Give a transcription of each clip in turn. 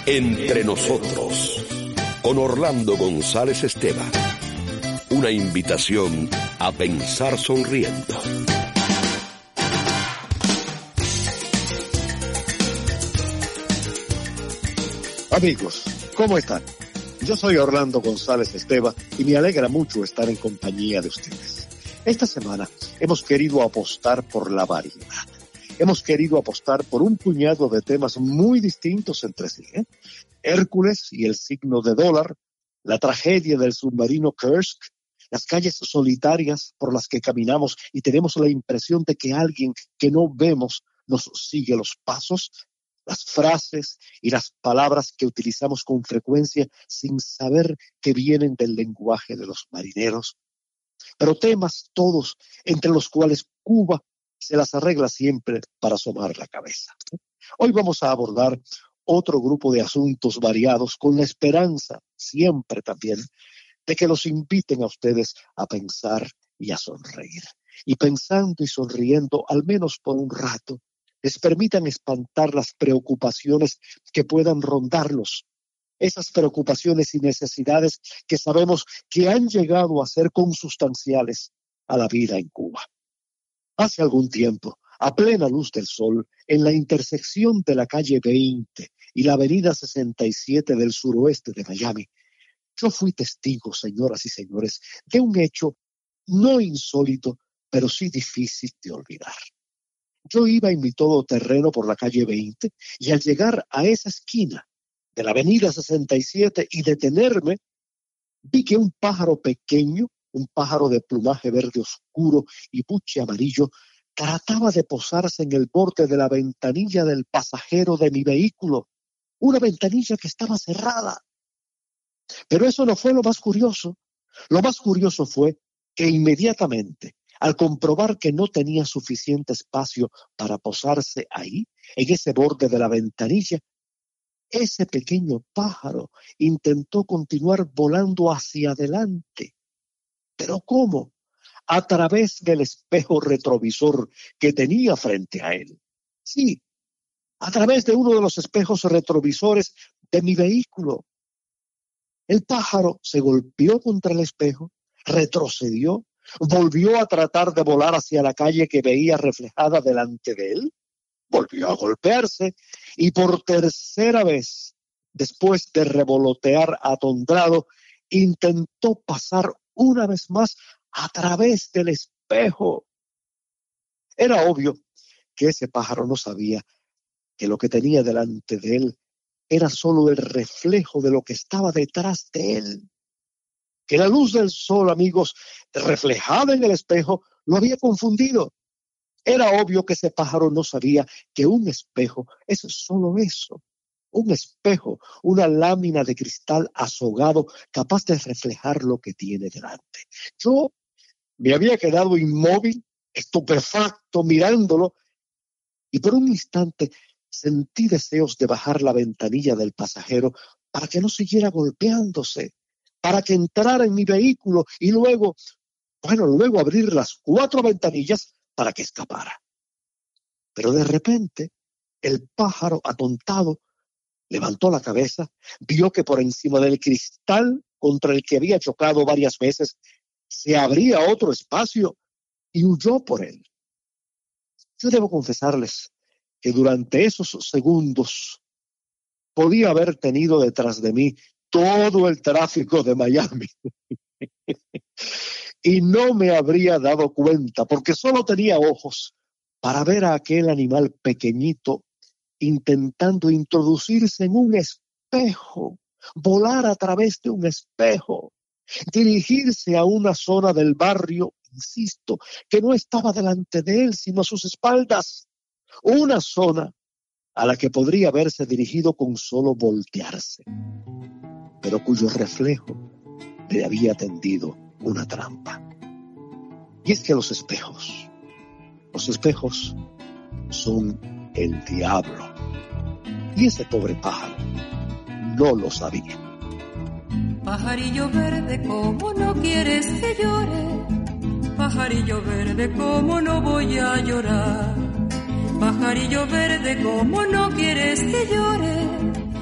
Entre nosotros, con Orlando González Esteban. Una invitación a pensar sonriendo. Amigos, ¿cómo están? Yo soy Orlando González Esteban y me alegra mucho estar en compañía de ustedes. Esta semana hemos querido apostar por la variedad. Hemos querido apostar por un puñado de temas muy distintos entre sí. Hércules y el signo de dólar, la tragedia del submarino Kursk, las calles solitarias por las que caminamos y tenemos la impresión de que alguien que no vemos nos sigue los pasos, las frases y las palabras que utilizamos con frecuencia sin saber que vienen del lenguaje de los marineros. Pero temas todos entre los cuales Cuba se las arregla siempre para asomar la cabeza. Hoy vamos a abordar otro grupo de asuntos variados con la esperanza, siempre también, de que los inviten a ustedes a pensar y a sonreír. Y pensando y sonriendo, al menos por un rato, les permitan espantar las preocupaciones que puedan rondarlos. Esas preocupaciones y necesidades que sabemos que han llegado a ser consustanciales a la vida en Cuba. Hace algún tiempo, a plena luz del sol, en la intersección de la calle 20 y la avenida 67 del suroeste de Miami, yo fui testigo, señoras y señores, de un hecho no insólito, pero sí difícil de olvidar. Yo iba en mi todoterreno por la calle 20 y al llegar a esa esquina de la avenida 67 y detenerme, vi que un pájaro pequeño, un pájaro de plumaje verde oscuro y buche amarillo, trataba de posarse en el borde de la ventanilla del pasajero de mi vehículo, una ventanilla que estaba cerrada. Pero eso no fue lo más curioso. Lo más curioso fue que inmediatamente, al comprobar que no tenía suficiente espacio para posarse ahí, en ese borde de la ventanilla, ese pequeño pájaro intentó continuar volando hacia adelante. ¿Pero cómo? A través del espejo retrovisor que tenía frente a él. Sí, a través de uno de los espejos retrovisores de mi vehículo. El pájaro se golpeó contra el espejo, retrocedió, volvió a tratar de volar hacia la calle que veía reflejada delante de él, volvió a golpearse y por tercera vez, después de revolotear atolondrado, intentó pasar una vez más a través del espejo. Era obvio que ese pájaro no sabía que lo que tenía delante de él era solo el reflejo de lo que estaba detrás de él. Que la luz del sol, amigos, reflejada en el espejo, lo había confundido. Era obvio que ese pájaro no sabía que un espejo es solo eso. Un espejo, una lámina de cristal azogado capaz de reflejar lo que tiene delante. Yo me había quedado inmóvil, estupefacto, mirándolo, y por un instante sentí deseos de bajar la ventanilla del pasajero para que no siguiera golpeándose, para que entrara en mi vehículo y luego abrir las 4 ventanillas para que escapara. Pero de repente, el pájaro, atontado, levantó la cabeza, vio que por encima del cristal contra el que había chocado varias veces se abría otro espacio y huyó por él. Yo debo confesarles que durante esos segundos podía haber tenido detrás de mí todo el tráfico de Miami y no me habría dado cuenta porque solo tenía ojos para ver a aquel animal pequeñito intentando introducirse en un espejo, volar a través de un espejo, dirigirse a una zona del barrio, insisto, que no estaba delante de él, sino a sus espaldas, una zona a la que podría haberse dirigido con solo voltearse, pero cuyo reflejo le había tendido una trampa. Y es que los espejos son el diablo. Y ese pobre pájaro no lo sabía. Pajarillo verde, ¿cómo no quieres que llore? Pajarillo verde, ¿cómo no voy a llorar? Pajarillo verde, ¿cómo no quieres que llore?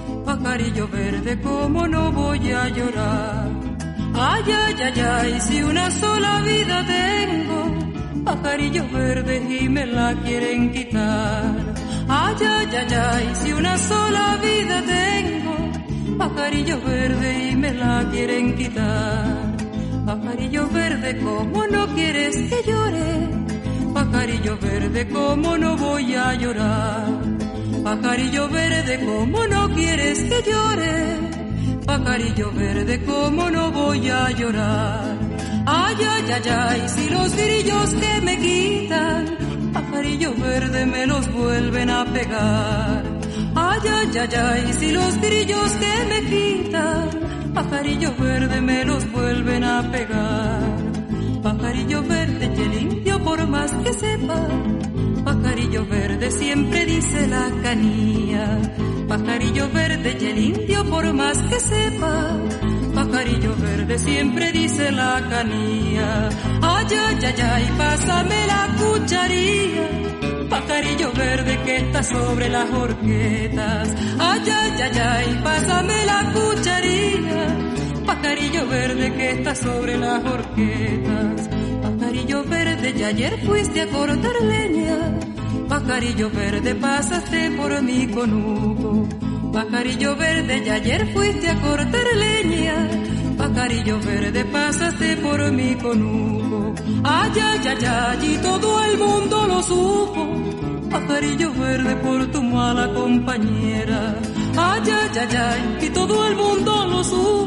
pajarillo verde, cómo no voy a llorar. Ay, ay, ay, ay, si una sola vida tengo, pajarillo verde y me la quieren quitar. Ay, ay, ay, ay, si una sola vida tengo, pajarillo verde y me la quieren quitar. Pajarillo verde, ¿cómo no quieres que llore? Pajarillo verde, ¿cómo no voy a llorar? Pajarillo verde, ¿cómo no quieres que llore? Pajarillo verde, ¿cómo no voy a llorar? Ay, ay, ay, ay, si los grillos que me quitan, pajarillo verde me los vuelven a pegar. Ay, ay, ay, ay, si los grillos que me quitan, pajarillo verde me los vuelven a pegar. Pajarillo verde que limpio por más que sepa, pajarillo verde siempre dice la canía. Pajarillo verde que limpio por más que sepa, pajarillo verde siempre dice la canía. Ay, ay, ay, ay, pásame la cucharilla, pajarillo verde que está sobre las horquetas. Ay, ay, ay, ay, pásame la cucharilla, pajarillo verde que está sobre las horquetas. Pajarillo verde, ya ayer fuiste a cortar leña, pajarillo verde, pasaste por mi conuco. Pajarillo verde, ya ayer fuiste a cortar leña, pajarillo verde, pasaste por mi conuco. Ay, ay, ay, ay, y todo el mundo lo supo, pajarillo verde, por tu mala compañera. Ay, ay, ay, ay, y todo el mundo lo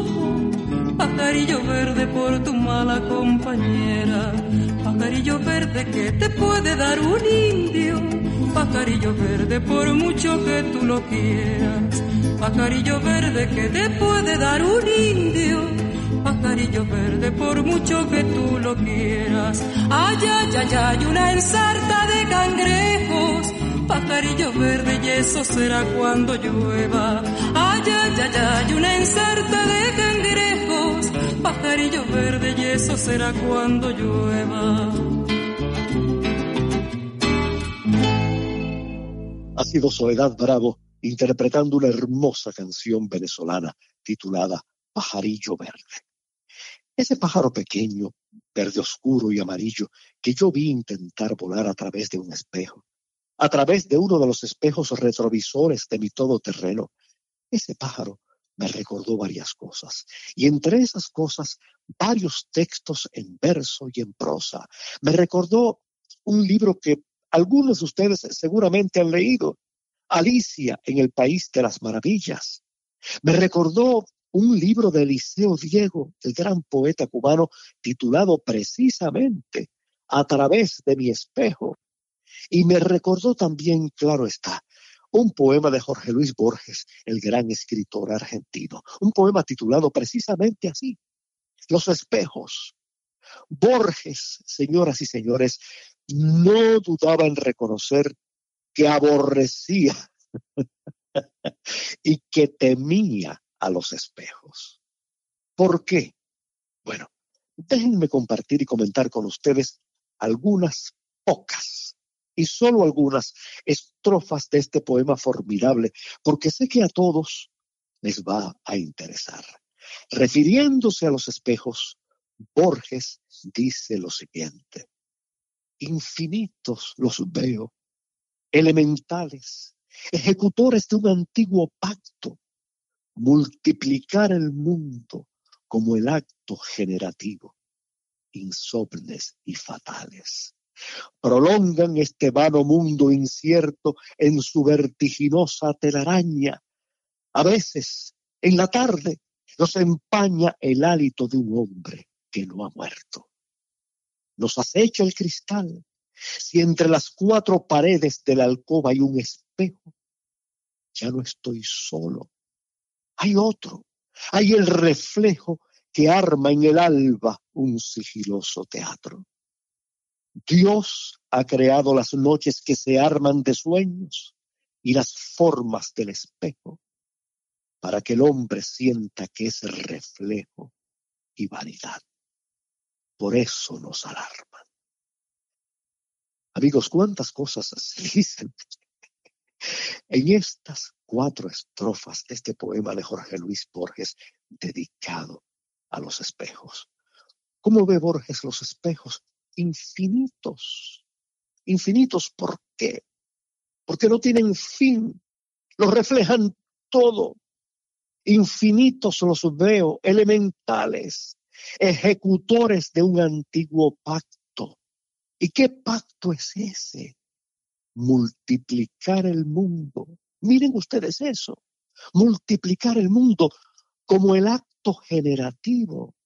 supo, pajarillo verde, por tu mala compañera. Pajarillo verde, que te puede dar un indio, pajarillo verde, por mucho que tú lo quieras. Pajarillo verde, que te puede dar un indio, pajarillo verde, por mucho que tú lo quieras. Ay, ay, ay, ay, una ensarta de cangrejos, pajarillo verde, y eso será cuando llueva. Ay, ay, ay, ay, una ensarta de cangrejos, pajarillo verde, y eso será cuando llueva. Ha sido Soledad Bravo interpretando una hermosa canción venezolana titulada Pajarillo Verde. Ese pájaro pequeño, verde oscuro y amarillo, que yo vi intentar volar a través de un espejo, a través de uno de los espejos retrovisores de mi todoterreno, ese pájaro me recordó varias cosas, y entre esas cosas varios textos en verso y en prosa. Me recordó un libro que algunos de ustedes seguramente han leído, Alicia en el País de las Maravillas. Me recordó un libro de Eliseo Diego, el gran poeta cubano, titulado precisamente A través de mi espejo. Y me recordó también, claro está, un poema de Jorge Luis Borges, el gran escritor argentino. Un poema titulado precisamente así, Los espejos. Borges, señoras y señores, no dudaba en reconocer que aborrecía y que temía a los espejos. ¿Por qué? Bueno, déjenme compartir y comentar con ustedes algunas pocas y solo algunas estrofas de este poema formidable, porque sé que a todos les va a interesar. Refiriéndose a los espejos, Borges dice lo siguiente: infinitos los veo, elementales, ejecutores de un antiguo pacto, multiplicar el mundo como el acto generativo, insomnes y fatales. Prolongan este vano mundo incierto en su vertiginosa telaraña. A veces, en la tarde, nos empaña el hálito de un hombre que no ha muerto. Nos acecha el cristal. Si entre las cuatro paredes de la alcoba hay un espejo, ya no estoy solo. Hay otro, hay el reflejo que arma en el alba un sigiloso teatro. Dios ha creado las noches que se arman de sueños y las formas del espejo para que el hombre sienta que es reflejo y vanidad. Por eso nos alarman. Amigos, ¿cuántas cosas se dicen En estas 4 estrofas de este poema de Jorge Luis Borges dedicado a los espejos, ¿cómo ve Borges los espejos? Infinitos. Infinitos, ¿por qué? Porque no tienen fin, los reflejan todo. Infinitos los veo, elementales, ejecutores de un antiguo pacto. ¿Y qué pacto es ese? Multiplicar el mundo. Miren ustedes eso, multiplicar el mundo como el acto generativo,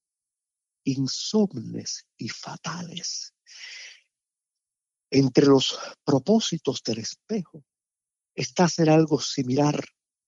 insomnes y fatales. Entre los propósitos del espejo está hacer algo similar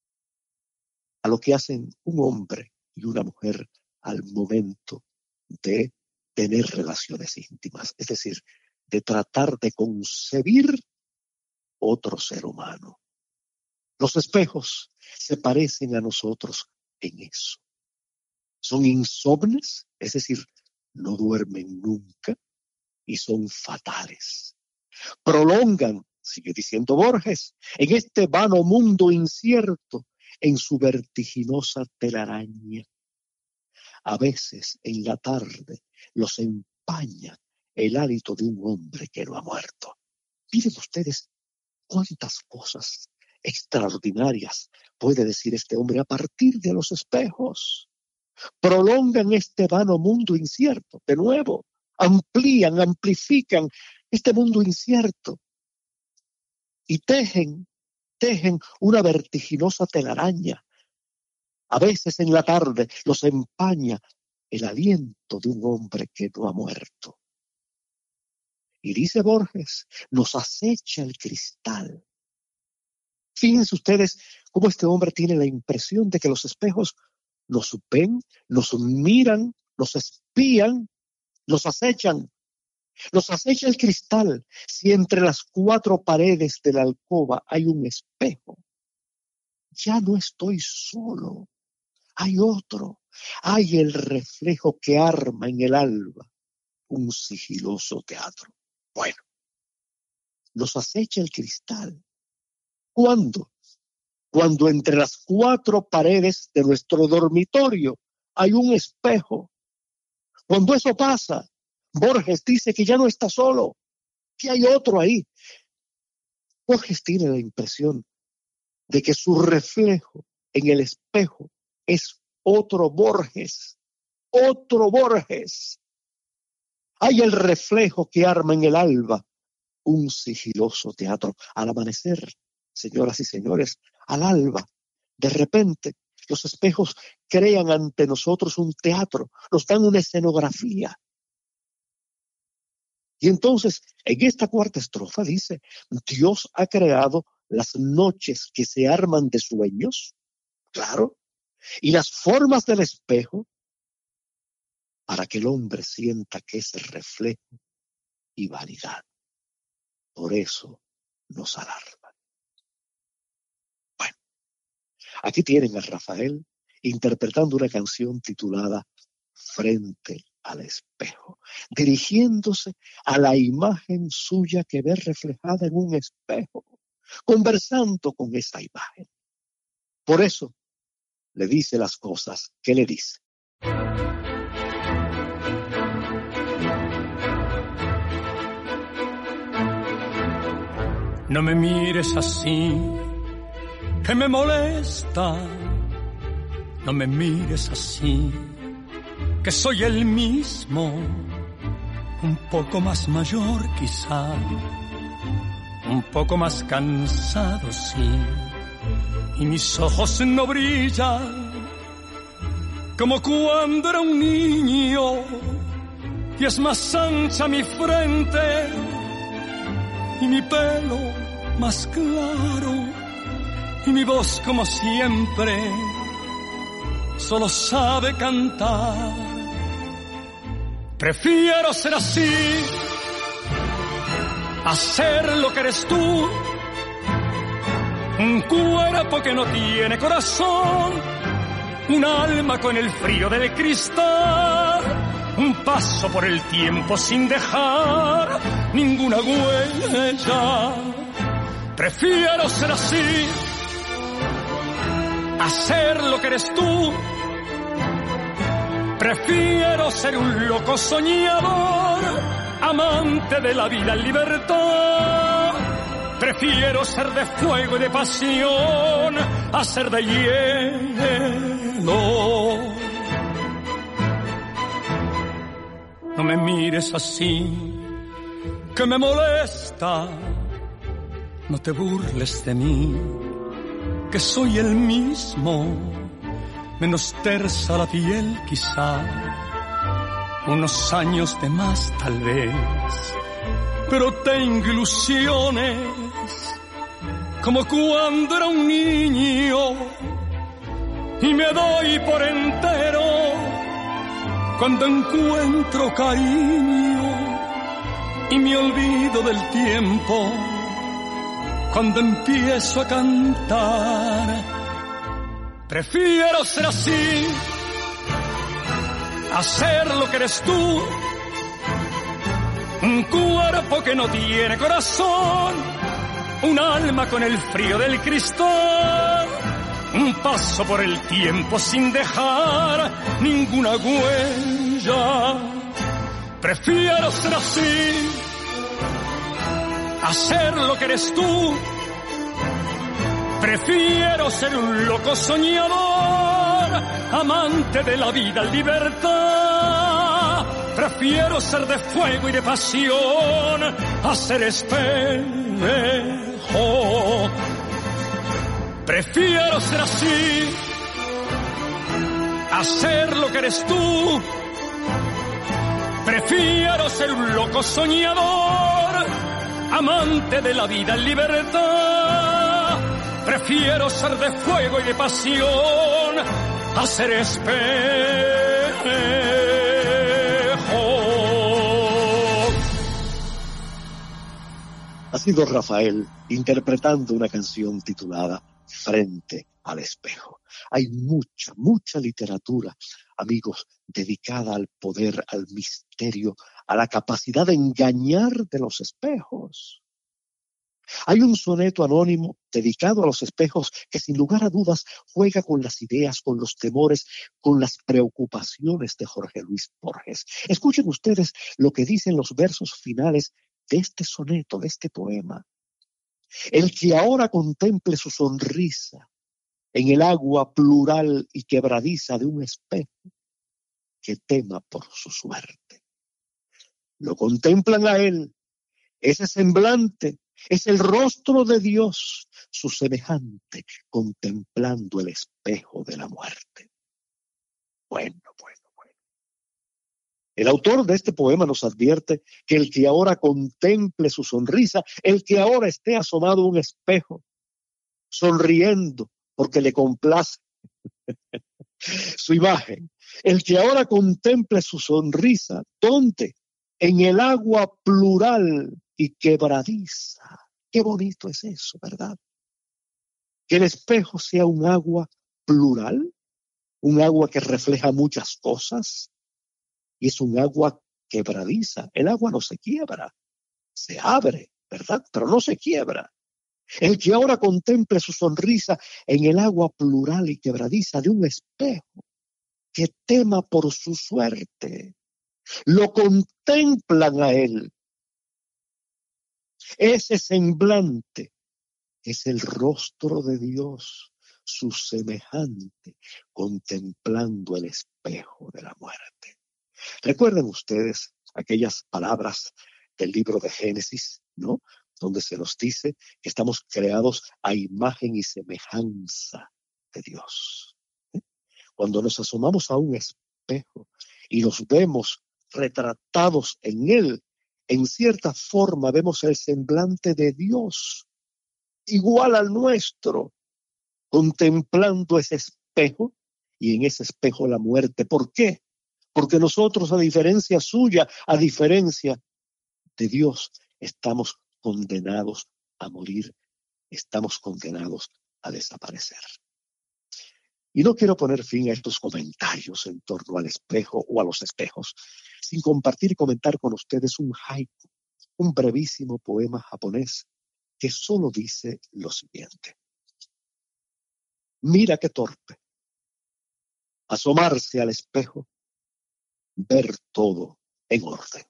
a lo que hacen un hombre y una mujer al momento de tener relaciones íntimas, es decir, de tratar de concebir otro ser humano. Los espejos se parecen a nosotros en eso. Son insomnes, es decir, no duermen nunca y son fatales. Prolongan, sigue diciendo Borges, en este vano mundo incierto, en su vertiginosa telaraña. A veces en la tarde los empaña el hálito de un hombre que no ha muerto. Miren ustedes cuántas cosas extraordinarias puede decir este hombre a partir de los espejos. Prolongan este vano mundo incierto, de nuevo, amplían, amplifican este mundo incierto y tejen una vertiginosa telaraña. A veces en la tarde los empaña el aliento de un hombre que no ha muerto. Y dice Borges, nos acecha el cristal. Fíjense ustedes cómo este hombre tiene la impresión de que los espejos nos ven, nos miran, nos espían, nos acechan. Nos acecha el cristal si entre las 4 paredes de la alcoba hay un espejo. Ya no estoy solo, hay otro, hay el reflejo que arma en el alba un sigiloso teatro. Bueno, nos acecha el cristal. ¿Cuándo? Cuando entre las 4 paredes de nuestro dormitorio hay un espejo. Cuando eso pasa, Borges dice que ya no está solo, que hay otro ahí. Borges tiene la impresión de que su reflejo en el espejo es otro Borges, otro Borges. Hay el reflejo que arma en el alba un sigiloso teatro. Al amanecer, señoras y señores, al alba, de repente, los espejos crean ante nosotros un teatro, nos dan una escenografía. Y entonces, en esta 4ª estrofa dice, Dios ha creado las noches que se arman de sueños, claro, y las formas del espejo, para que el hombre sienta que es reflejo y vanidad. Por eso nos alarma. Bueno, aquí tienen a Rafael interpretando una canción titulada Frente al espejo, dirigiéndose a la imagen suya que ve reflejada en un espejo, conversando con esa imagen. Por eso le dice las cosas que le dice. No me mires así, que me molesta. No me mires así, que soy el mismo, un poco más mayor quizá, un poco más cansado, sí, y mis ojos no brillan como cuando era un niño, y es más ancha mi frente y mi pelo más claro, y mi voz como siempre solo sabe cantar. Prefiero ser así, hacer lo que eres tú, un cuerpo que no tiene corazón, un alma con el frío del cristal, un paso por el tiempo sin dejar ninguna huella. Prefiero ser así, hacer lo que eres tú. Prefiero ser un loco soñador, amante de la vida en libertad. Prefiero ser de fuego y de pasión, a ser de hielo. No me mires así, que me molesta. No te burles de mí, que soy el mismo, menos tersa la piel quizá, unos años de más tal vez, pero tengo ilusiones, como cuando era un niño, y me doy por entero cuando encuentro cariño, y me olvido del tiempo cuando empiezo a cantar. Prefiero ser así, hacer lo que eres tú. Un cuerpo que no tiene corazón, un alma con el frío del cristal, un paso por el tiempo sin dejar ninguna huella. Prefiero ser así, hacer lo que eres tú. Prefiero ser un loco soñador, amante de la vida en libertad. Prefiero ser de fuego y de pasión, a ser espejo. Prefiero ser así, hacer lo que eres tú. Prefiero ser un loco soñador, amante de la vida en libertad. Prefiero ser de fuego y de pasión, a ser espejo. Ha sido Rafael interpretando una canción titulada Frente al espejo. Hay mucha literatura, amigos, dedicada al poder, al misterio, a la capacidad de engañar de los espejos. Hay un soneto anónimo dedicado a los espejos que sin lugar a dudas juega con las ideas, con los temores, con las preocupaciones de Jorge Luis Borges. Escuchen ustedes lo que dicen los versos finales de este soneto, de este poema. El que ahora contemple su sonrisa en el agua plural y quebradiza de un espejo, que tema por su suerte. Lo contemplan a él, ese semblante es el rostro de Dios, su semejante, contemplando el espejo de la muerte. Bueno. El autor de este poema nos advierte que el que ahora contemple su sonrisa, el que ahora esté asomado a un espejo, sonriendo porque le complace su imagen, el que ahora contemple su sonrisa, ¿dónde? En el agua plural y quebradiza. Qué bonito es eso, ¿verdad? Que el espejo sea un agua plural, un agua que refleja muchas cosas, y es un agua quebradiza. El agua no se quiebra, se abre, ¿verdad? Pero no se quiebra. El que ahora contemple su sonrisa en el agua plural y quebradiza de un espejo, que tema por su suerte. Lo contemplan a él. Ese semblante es el rostro de Dios, su semejante, contemplando el espejo de la muerte. Recuerden ustedes aquellas palabras del libro de Génesis, ¿no? Donde se nos dice que estamos creados a imagen y semejanza de Dios. Cuando nos asomamos a un espejo y nos vemos retratados en él, en cierta forma vemos el semblante de Dios, igual al nuestro, contemplando ese espejo y en ese espejo la muerte. ¿Por qué? Porque nosotros, a diferencia suya, a diferencia de Dios, estamos condenados a morir, estamos condenados a desaparecer. Y no quiero poner fin a estos comentarios en torno al espejo o a los espejos, sin compartir y comentar con ustedes un haiku, un brevísimo poema japonés que solo dice lo siguiente: mira qué torpe, asomarse al espejo, ver todo en orden.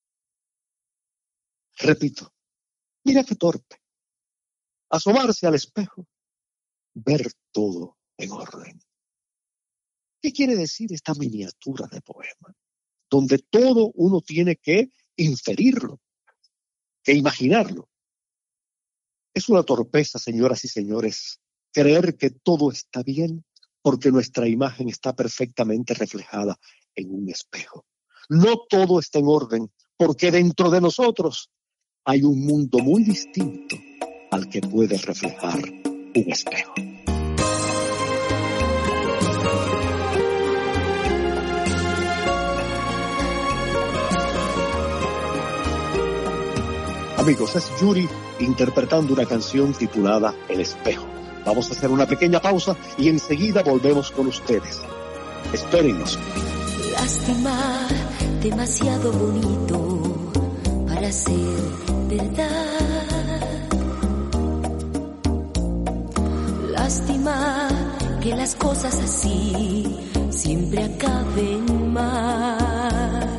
Repito, mira qué torpe, asomarse al espejo, ver todo en orden. ¿Qué quiere decir esta miniatura de poema? Donde todo uno tiene que inferirlo, que imaginarlo. Es una torpeza, señoras y señores, creer que todo está bien porque nuestra imagen está perfectamente reflejada en un espejo. No todo está en orden porque dentro de nosotros hay un mundo muy distinto al que puede reflejar un espejo. Amigos, es Yuri interpretando una canción titulada El Espejo. Vamos a hacer una pequeña pausa y enseguida volvemos con ustedes. Espérennos. Lástima, demasiado bonito para ser verdad. Lástima que las cosas así siempre acaben mal.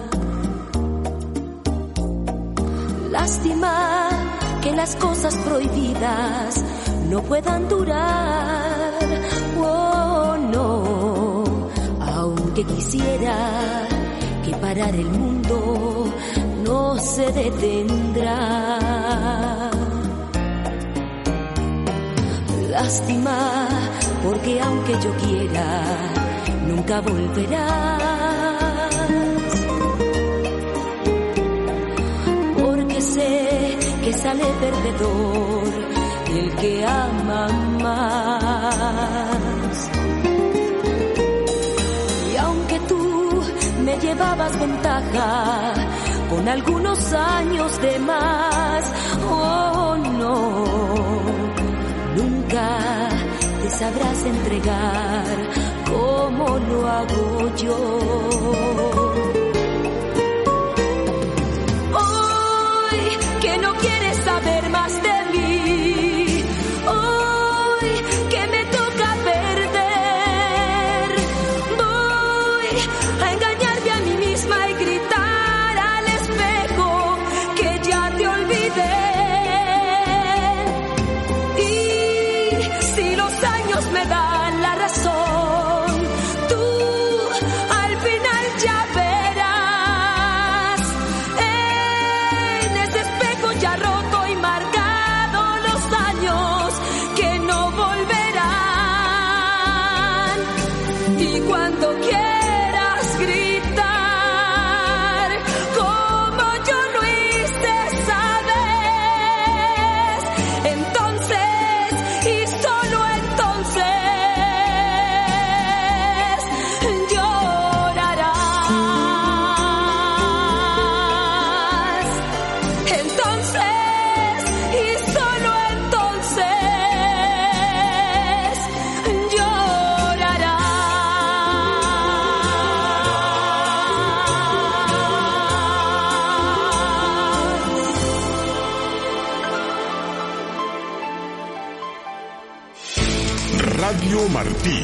Lástima que las cosas prohibidas no puedan durar. Oh, no, aunque quisiera que parar el mundo no se detendrá. Lástima porque aunque yo quiera nunca volverás. Sé que sale perdedor el que ama más. Y aunque tú me llevabas ventaja con algunos años de más, oh no, nunca te sabrás entregar como lo hago yo. Que no quieres saber más de mí, hoy que me toca perder, voy a engañarme a mí misma y gritar al espejo que ya te olvidé. Y si los años me dan la razón, tú al final ya verás. Ya roto y marcado los años que no volverán. Y cuando quieras gritar como yo lo hice esa vez, entonces y solo entonces llorarás. Radio Martí.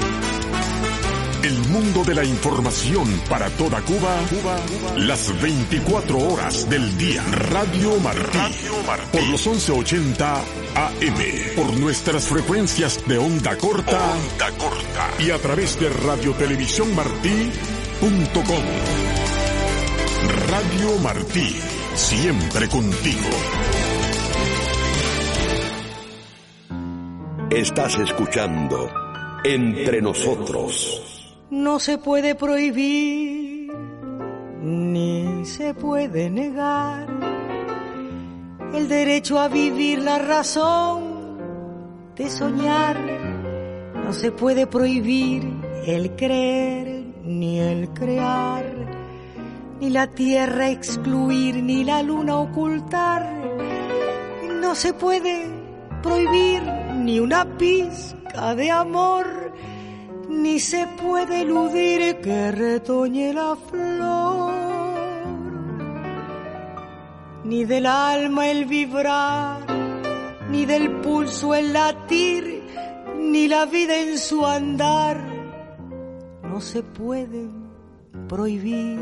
El mundo de la información para toda Cuba, las 24 horas del día. Radio Martí. Por los 1180 AM. Por nuestras frecuencias de onda corta. Y a través de radiotelevisiónmartí.com. Radio Martí. Siempre contigo. Estás escuchando Entre Nosotros. No se puede prohibir, ni se puede negar el derecho a vivir, la razón de soñar. No se puede prohibir el creer, ni el crear, ni la tierra excluir, ni la luna ocultar. No se puede prohibir ni una pizca de amor, ni se puede eludir que retoñe la flor, ni del alma el vibrar, ni del pulso el latir, ni la vida en su andar, no se pueden prohibir.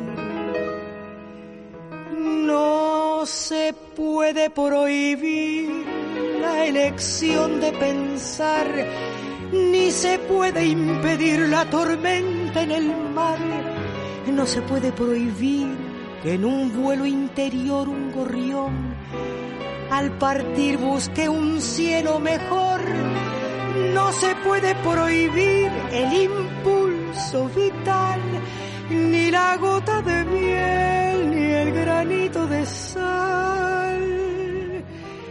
No se puede prohibir la elección de pensar, ni se puede impedir la tormenta en el mar. No se puede prohibir que en un vuelo interior un gorrión al partir busque un cielo mejor. No se puede prohibir el impulso vital, ni la gota de miel, ni el granito de sal,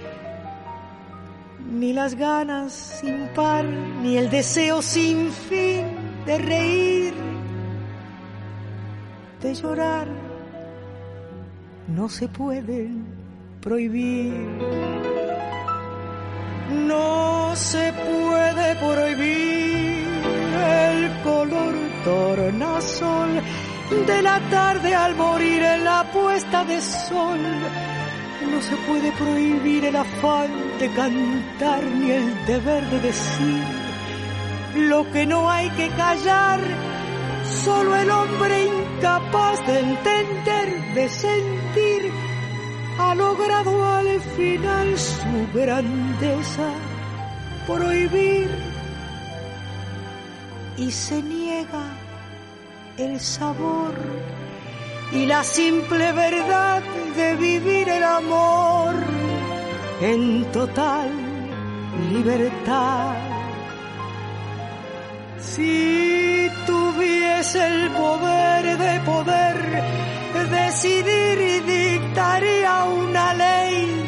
ni las ganas sin par, ni el deseo sin fin de reír, de llorar. No se pueden prohibir. No se puede prohibir el color tornasol de la tarde al morir en la puesta de sol. No se puede prohibir el afán de cantar ni el deber de decir lo que no hay que callar. Solo el hombre incapaz de entender, de sentir, ha logrado al final su grandeza, prohibir, y se niega el sabor y la simple verdad de vivir el amor en total libertad. Si tuviese el poder de poder decidir, dictaría una ley.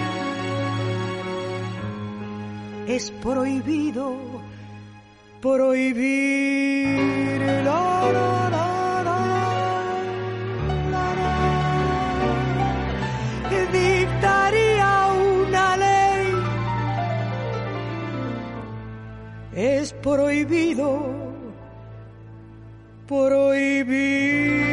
Es prohibido prohibir. La, la, la, la, la. Dictaría una ley. Es prohibido prohibir.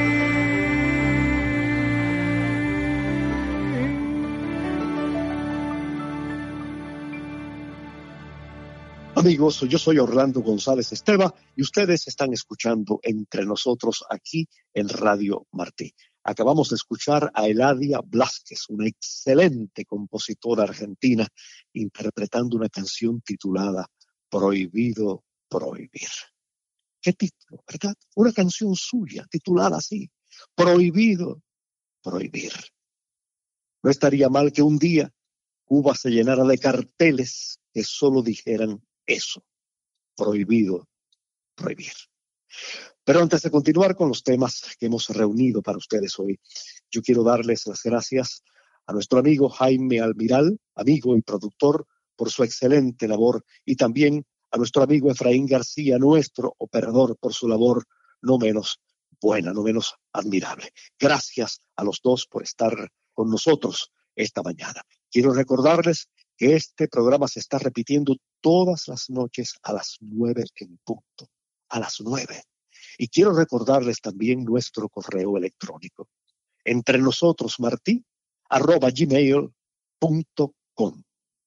Amigos, yo soy Orlando González Esteva y ustedes están escuchando Entre Nosotros aquí en Radio Martí. Acabamos de escuchar a Eladia Blázquez, una excelente compositora argentina, interpretando una canción titulada Prohibido Prohibir. ¿Qué título, verdad? Una canción suya titulada así, Prohibido Prohibir. No estaría mal que un día Cuba se llenara de carteles que solo dijeran eso, prohibido prohibir. Pero antes de continuar con los temas que hemos reunido para ustedes hoy, yo quiero darles las gracias a nuestro amigo Jaime Almiral, amigo y productor, por su excelente labor, y también a nuestro amigo Efraín García, nuestro operador, por su labor no menos buena, no menos admirable. Gracias a los dos por estar con nosotros esta mañana. Quiero recordarles que este programa se está repitiendo todas las noches a las 9 en punto, a las 9. Y quiero recordarles también nuestro correo electrónico, entrenosotros@gmail.com.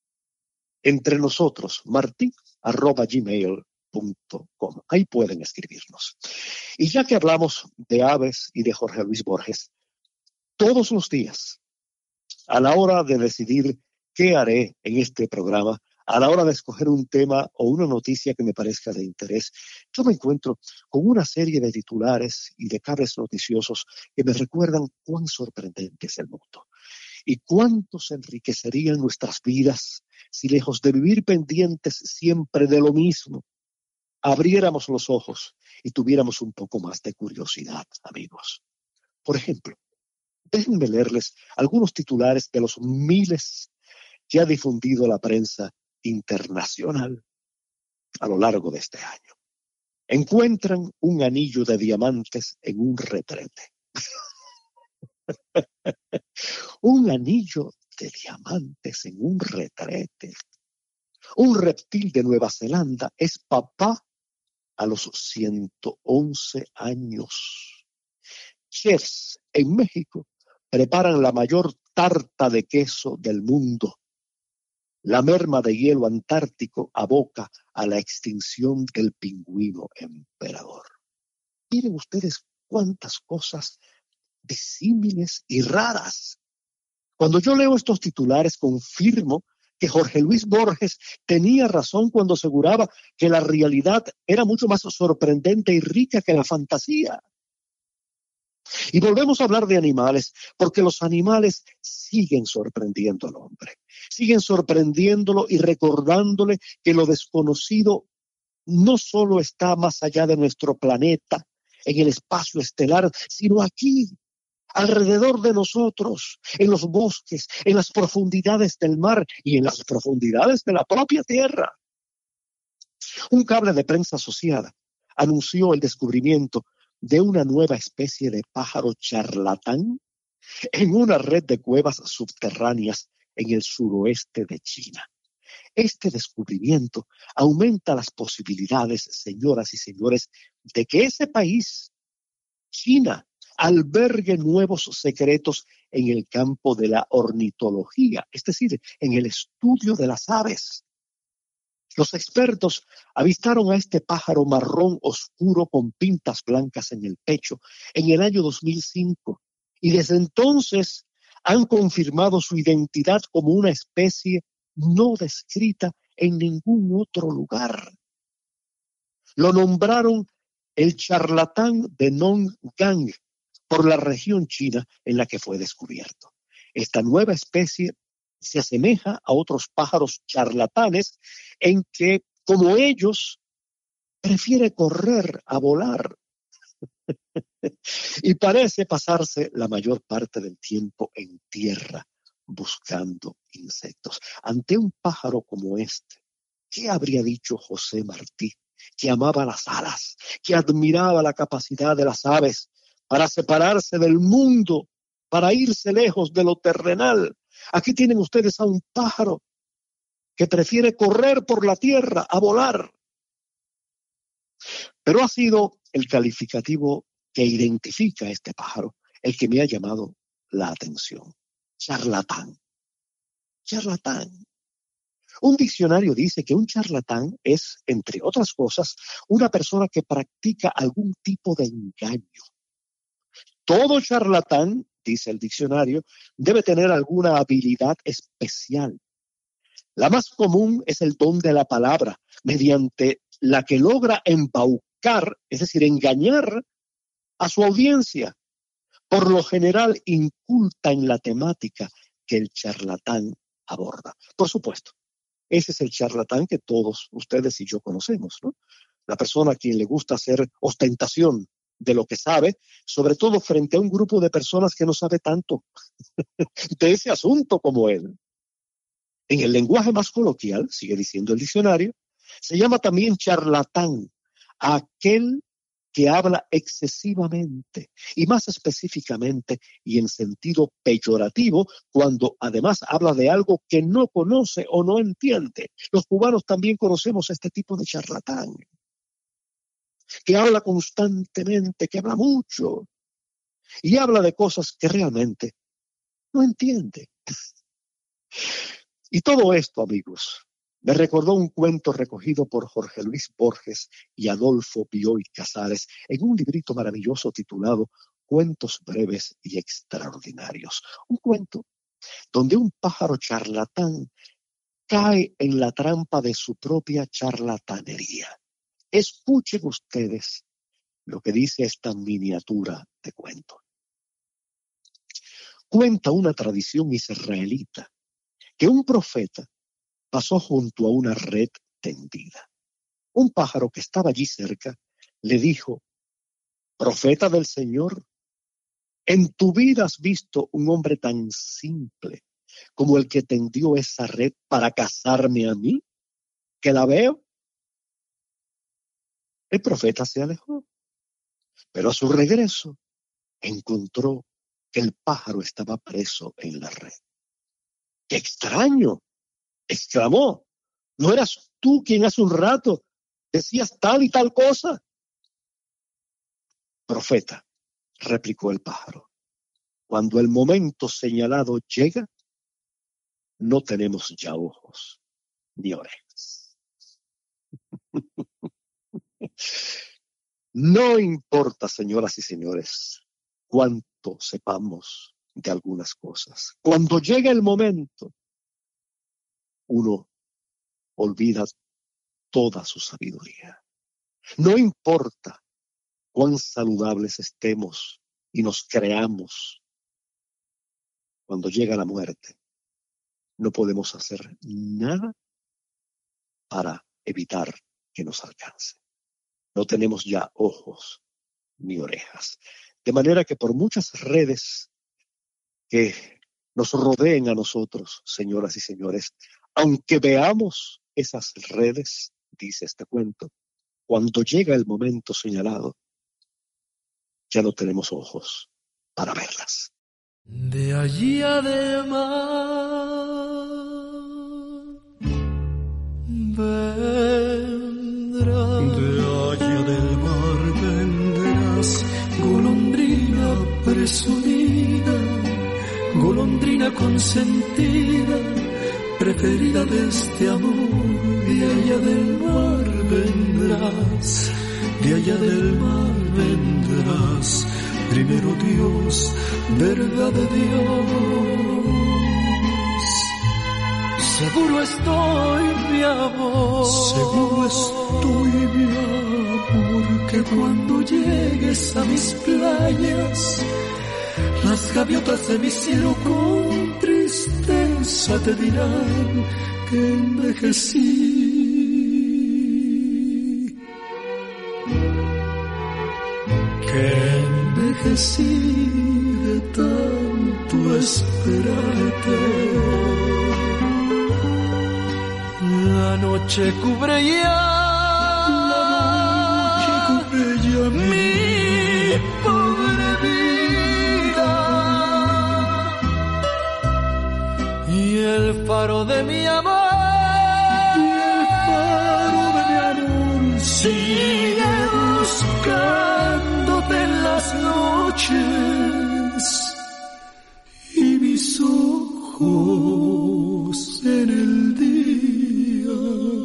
entrenosotros@gmail.com. Ahí pueden escribirnos. Y ya que hablamos de aves y de Jorge Luis Borges, todos los días, a la hora de decidir qué haré en este programa, a la hora de escoger un tema o una noticia que me parezca de interés, yo me encuentro con una serie de titulares y de cables noticiosos que me recuerdan cuán sorprendente es el mundo y cuánto se enriquecerían nuestras vidas si, lejos de vivir pendientes siempre de lo mismo, abriéramos los ojos y tuviéramos un poco más de curiosidad, amigos. Por ejemplo, déjenme leerles algunos titulares de los miles que ha difundido la prensa internacional a lo largo de este año. Encuentran un anillo de diamantes en un retrete. Un anillo de diamantes en un retrete. Un reptil de Nueva Zelanda es papá a los 111 años. Chefs en México preparan la mayor tarta de queso del mundo. La merma de hielo antártico aboca a la extinción del pingüino emperador. Miren ustedes cuántas cosas disímiles y raras. Cuando yo leo estos titulares, confirmo que Jorge Luis Borges tenía razón cuando aseguraba que la realidad era mucho más sorprendente y rica que la fantasía. Y volvemos a hablar de animales, porque los animales siguen sorprendiendo al hombre, siguen sorprendiéndolo y recordándole que lo desconocido no solo está más allá de nuestro planeta, en el espacio estelar, sino aquí, alrededor de nosotros, en los bosques, en las profundidades del mar y en las profundidades de la propia tierra. Un cable de prensa asociada anunció el descubrimiento de una nueva especie de pájaro charlatán en una red de cuevas subterráneas en el suroeste de China. Este descubrimiento aumenta las posibilidades, señoras y señores, de que ese país, China, albergue nuevos secretos en el campo de la ornitología, es decir, en el estudio de las aves. Los expertos avistaron a este pájaro marrón oscuro con pintas blancas en el pecho en el año 2005 y desde entonces han confirmado su identidad como una especie no descrita en ningún otro lugar. Lo nombraron el charlatán de Nonggang por la región china en la que fue descubierto. Esta nueva especie se asemeja a otros pájaros charlatanes en que, como ellos, prefiere correr a volar y parece pasarse la mayor parte del tiempo en tierra buscando insectos. Ante un pájaro como este, ¿qué habría dicho José Martí, que amaba las alas, que admiraba la capacidad de las aves para separarse del mundo, para irse lejos de lo terrenal? Aquí tienen ustedes a un pájaro que prefiere correr por la tierra a volar. Pero ha sido el calificativo que identifica a este pájaro el que me ha llamado la atención. Charlatán. Charlatán. Un diccionario dice que un charlatán es, entre otras cosas, una persona que practica algún tipo de engaño. Todo charlatán, dice el diccionario, debe tener alguna habilidad especial. La más común es el don de la palabra, mediante la que logra embaucar, es decir, engañar a su audiencia. Por lo general, inculta en la temática que el charlatán aborda. Por supuesto, ese es el charlatán que todos ustedes y yo conocemos, ¿no? La persona a quien le gusta hacer ostentación de lo que sabe, sobre todo frente a un grupo de personas que no sabe tanto de ese asunto como él. En el lenguaje más coloquial, sigue diciendo el diccionario, se llama también charlatán a aquel que habla excesivamente y más específicamente y en sentido peyorativo cuando además habla de algo que no conoce o no entiende. Los cubanos también conocemos este tipo de charlatán, que habla constantemente, que habla mucho y habla de cosas que realmente no entiende. Y todo esto, amigos, me recordó un cuento recogido por Jorge Luis Borges y Adolfo Bioy Casares en un librito maravilloso titulado Cuentos breves y extraordinarios. Un cuento donde un pájaro charlatán cae en la trampa de su propia charlatanería. Escuchen ustedes lo que dice esta miniatura de cuento. Cuenta una tradición israelita que un profeta pasó junto a una red tendida. Un pájaro que estaba allí cerca le dijo: «Profeta del Señor, ¿en tu vida has visto un hombre tan simple como el que tendió esa red para cazarme a mí, que la veo?» El profeta se alejó, pero a su regreso encontró que el pájaro estaba preso en la red. ¡Qué extraño!, exclamó. ¿No eras tú quien hace un rato decías tal y tal cosa? Profeta, replicó el pájaro, cuando el momento señalado llega, no tenemos ya ojos, ni orejas. No importa, señoras y señores, cuánto sepamos de algunas cosas. Cuando llega el momento, uno olvida toda su sabiduría. No importa cuán saludables estemos y nos creamos, cuando llega la muerte, no podemos hacer nada para evitar que nos alcance. No tenemos ya ojos ni orejas. De manera que por muchas redes que nos rodeen a nosotros, señoras y señores, aunque veamos esas redes, dice este cuento, cuando llega el momento señalado, ya no tenemos ojos para verlas. De allí además vendrás, de allá del mar vendrás, golondrina presumida, golondrina consentida, preferida de este amor. De allá del mar vendrás, de allá del mar vendrás, primero Dios, verdad de Dios. Seguro estoy, mi amor, seguro estoy, mi amor, que cuando llegues a mis playas, las gaviotas de mi cielo con tristeza te dirán que envejecí. Que envejecí de tanto esperarte. La noche cubre ya mi pobre vida, y el faro de mi amor, sigue buscándote en las noches, y mis ojos en el día.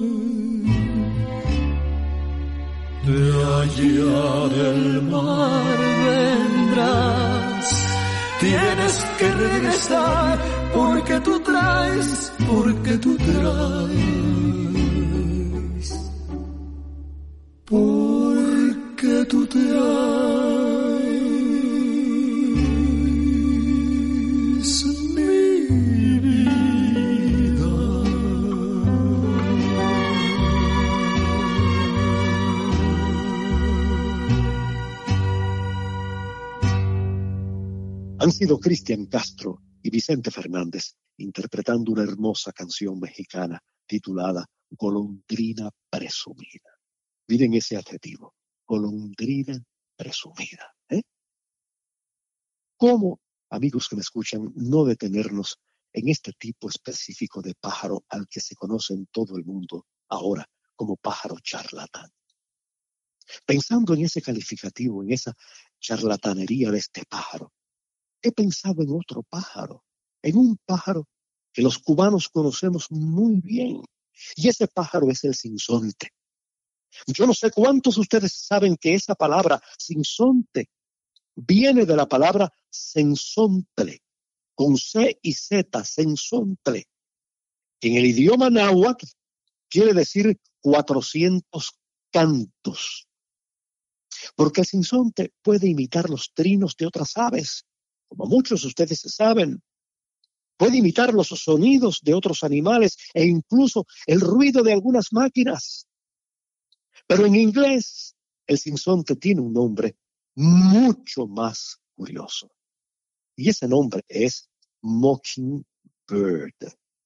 De allá del mar vendrás, tienes que regresar, porque tú traes, porque tú traes, porque tú traes mi vida. Han sido Cristian Castro y Vicente Fernández interpretando una hermosa canción mexicana titulada Golondrina Presumida. Miren ese adjetivo, golondrina presumida. ¿Cómo, amigos que me escuchan, no detenernos en este tipo específico de pájaro al que se conoce en todo el mundo ahora como pájaro charlatán? Pensando en ese calificativo, en esa charlatanería de este pájaro, he pensado en otro pájaro, en un pájaro que los cubanos conocemos muy bien, y ese pájaro es el sinsonte. Yo no sé cuántos de ustedes saben que esa palabra sinsonte viene de la palabra sensontle, con C y Z, sensontle. En el idioma náhuatl quiere decir 400 cantos, porque el sinsonte puede imitar los trinos de otras aves, como muchos de ustedes saben. Puede imitar los sonidos de otros animales e incluso el ruido de algunas máquinas. Pero en inglés, el sinsonte tiene un nombre mucho más curioso. Y ese nombre es mockingbird.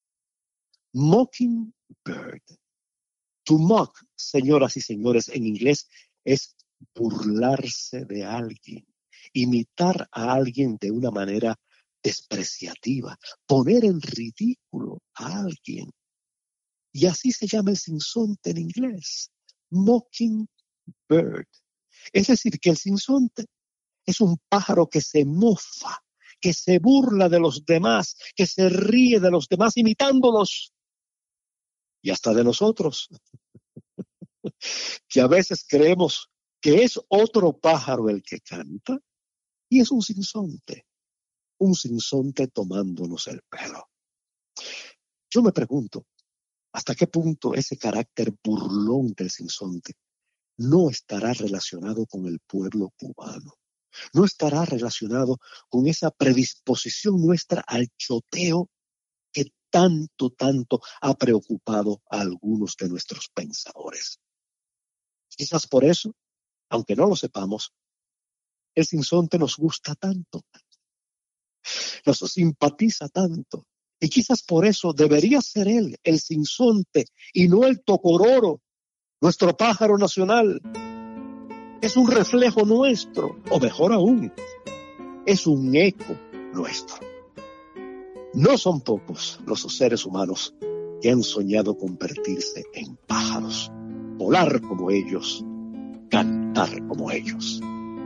Mockingbird. To mock, señoras y señores, en inglés es burlarse de alguien, imitar a alguien de una manera despreciativa, poner en ridículo a alguien. Y así se llama el sinsonte en inglés. Mockingbird. Es decir, que el sinsonte es un pájaro que se mofa, que se burla de los demás, que se ríe de los demás imitándolos. y hasta de nosotros, que a veces creemos que es otro pájaro el que canta y es un sinsonte tomándonos el pelo. Yo me pregunto, ¿hasta qué punto ese carácter burlón del sinsonte no estará relacionado con el pueblo cubano? ¿No estará relacionado con esa predisposición nuestra al choteo que tanto ha preocupado a algunos de nuestros pensadores? Quizás por eso, aunque no lo sepamos, el sinsonte nos gusta tanto, nos simpatiza tanto, y quizás por eso debería ser él, el sinsonte, y no el tocororo, nuestro pájaro nacional. Es un reflejo nuestro, o mejor aún, es un eco nuestro. No son pocos los seres humanos que han soñado convertirse en pájaros, volar como ellos, cantar como ellos.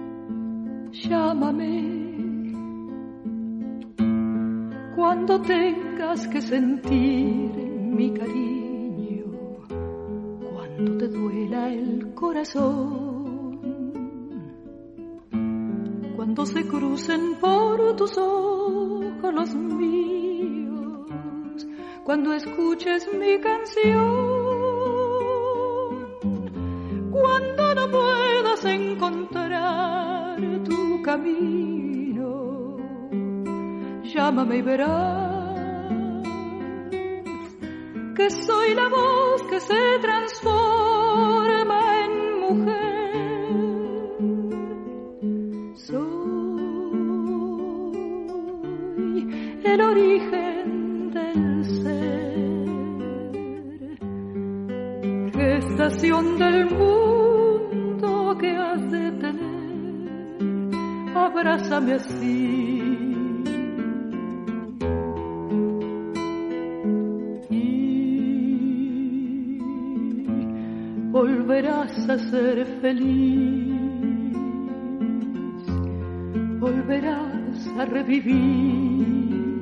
Llámame cuando tengas que sentir mi cariño, cuando te duela el corazón, cuando se crucen por tus ojos los míos, cuando escuches mi canción, cuando no puedas encontrar tu camino, llámame y verás que soy la voz que se transforma en mujer. Soy el origen del ser, estación del mundo que has de tener. Abrázame así. Volverás a ser feliz, volverás a revivir,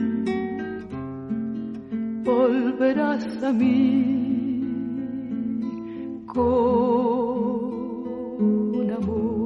volverás a mí con amor.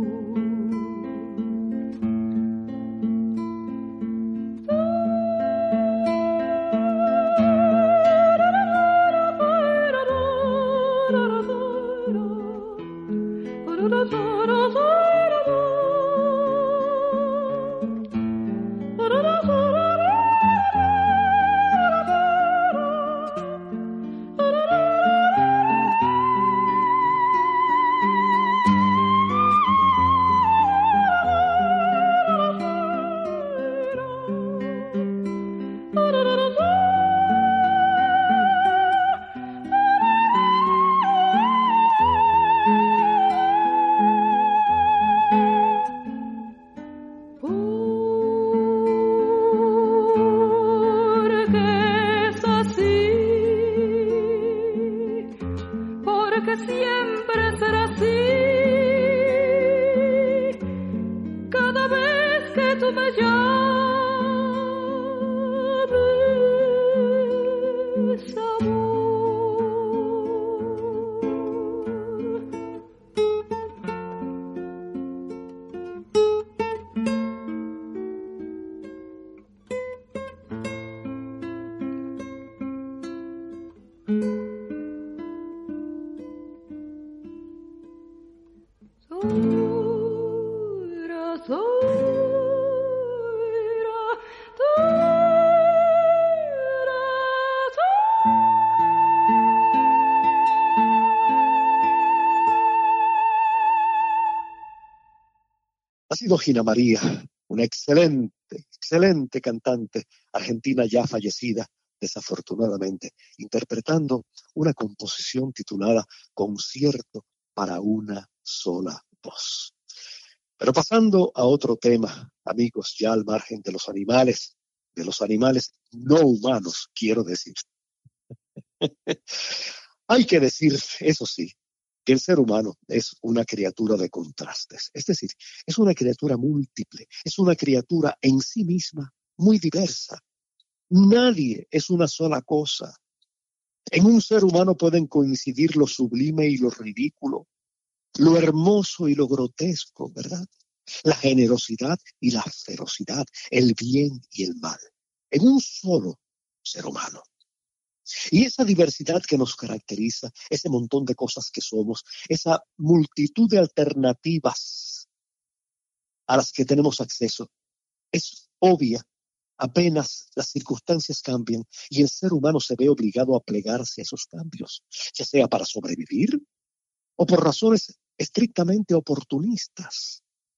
Ha sido Gina María, una excelente cantante argentina ya fallecida, desafortunadamente, interpretando una composición titulada Concierto para una sola voz. Pero pasando a otro tema, amigos, ya al margen de los animales no humanos, quiero decir. Hay que decir, eso sí, que el ser humano es una criatura de contrastes, es decir, es una criatura múltiple, es una criatura en sí misma muy diversa. Nadie es una sola cosa. En un ser humano pueden coincidir lo sublime y lo ridículo, lo hermoso y lo grotesco, ¿verdad? La generosidad y la ferocidad, el bien y el mal, en un solo ser humano. Y esa diversidad que nos caracteriza, ese montón de cosas que somos, esa multitud de alternativas a las que tenemos acceso, es obvia apenas las circunstancias cambian y el ser humano se ve obligado a plegarse a esos cambios, ya sea para sobrevivir o por razones estrictamente oportunistas.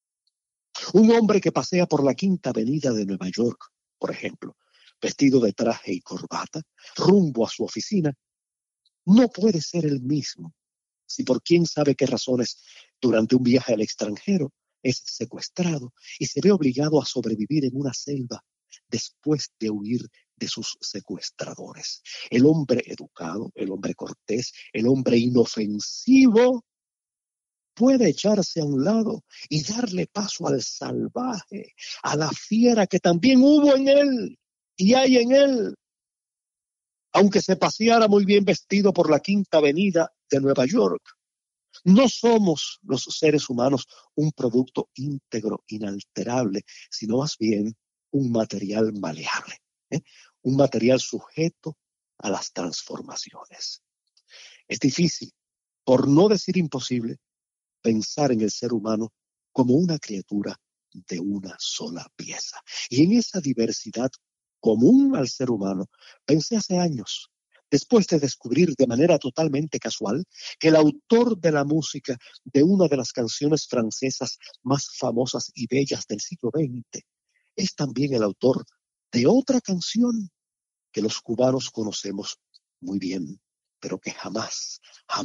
Un hombre que pasea por la Quinta Avenida de Nueva York, por ejemplo, vestido de traje y corbata, rumbo a su oficina, no puede ser el mismo si por quién sabe qué razones durante un viaje al extranjero es secuestrado y se ve obligado a sobrevivir en una selva después de huir de sus secuestradores. El hombre educado, el hombre cortés, el hombre inofensivo puede echarse a un lado y darle paso al salvaje, a la fiera que también hubo en él y hay en él. Aunque se paseara muy bien vestido por la Quinta Avenida de Nueva York, no somos los seres humanos un producto íntegro, inalterable, sino más bien un material maleable, un material sujeto a las transformaciones. Es difícil, por no decir imposible, pensar en el ser humano como una criatura de una sola pieza. Y en esa diversidad común al ser humano, pensé hace años, después de descubrir de manera totalmente casual que el autor de la música de una de las canciones francesas más famosas y bellas del siglo XX es también el autor de otra canción que los cubanos conocemos muy bien, pero que jamás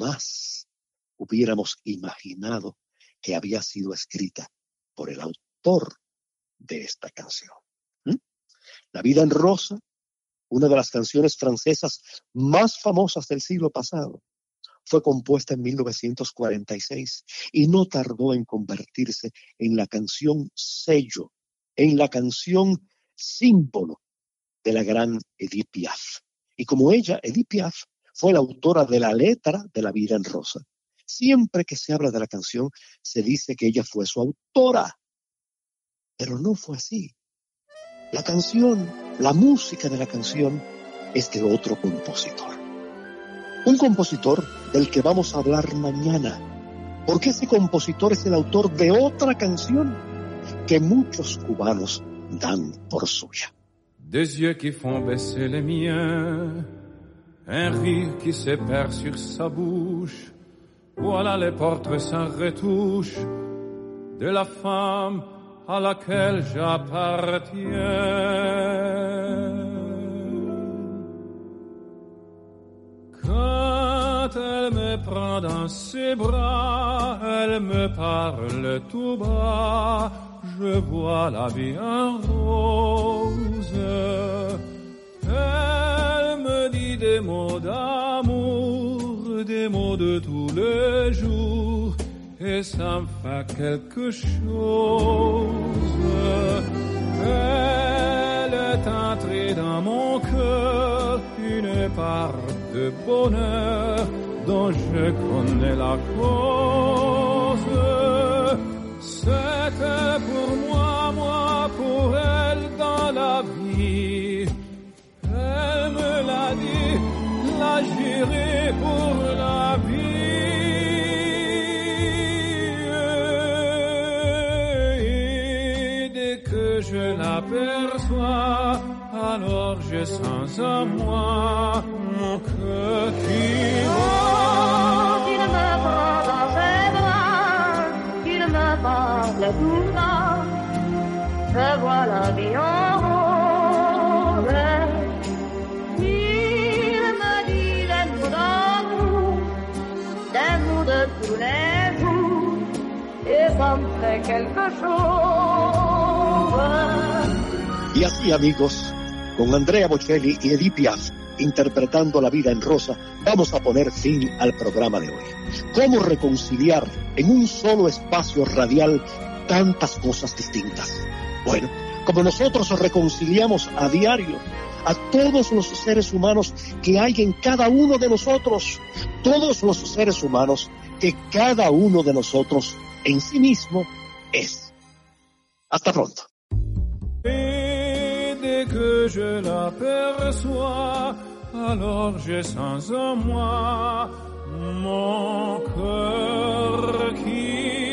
hubiéramos imaginado que había sido escrita por el autor de esta canción. La vida en rosa, una de las canciones francesas más famosas del siglo pasado, fue compuesta en 1946 y no tardó en convertirse en la canción sello, en la canción símbolo de la gran Edith Piaf. Y como ella, Edith Piaf, fue la autora de la letra de La vida en rosa, siempre que se habla de la canción se dice que ella fue su autora. Pero no fue así. La canción, la música de la canción es de otro compositor. Un compositor del que vamos a hablar mañana, porque ese compositor es el autor de otra canción que muchos cubanos dan por suya. Des yeux qui font baisser les miens, un rire qui se perd sur sa bouche, voilà les portraits sans retouche de la femme à laquelle j'appartiens. Quand elle me prend dans ses bras, elle me parle tout bas, je vois la vie en rose. Elle me dit des mots d'amour, des mots de tous les jours, et ça me fait quelque chose. Elle est entrée dans mon cœur, une part de bonheur dont je connais la cause. C'était pour moi, moi pour elle dans la vie. Elle me l'a dit, la juré pour la vie. Je l'aperçois, alors je sens en moi mon cœur qui bat. Il me prend dans ses bras, il me parle tout bas, je vois la vie en rose. Il me dit des mots d'amour, des mots de tous les jours, et ça me fait quelque chose. Y así, amigos, con Andrea Bocelli y Edith Piaf interpretando La vida en rosa, vamos a poner fin al programa de hoy. ¿Cómo reconciliar en un solo espacio radial tantas cosas distintas? Bueno, como nosotros reconciliamos a diario a todos los seres humanos que hay en cada uno de nosotros, todos los seres humanos que cada uno de nosotros en sí mismo es. Hasta pronto. Et dès que je l'aperçois, alors je sens en moi mon cœur qui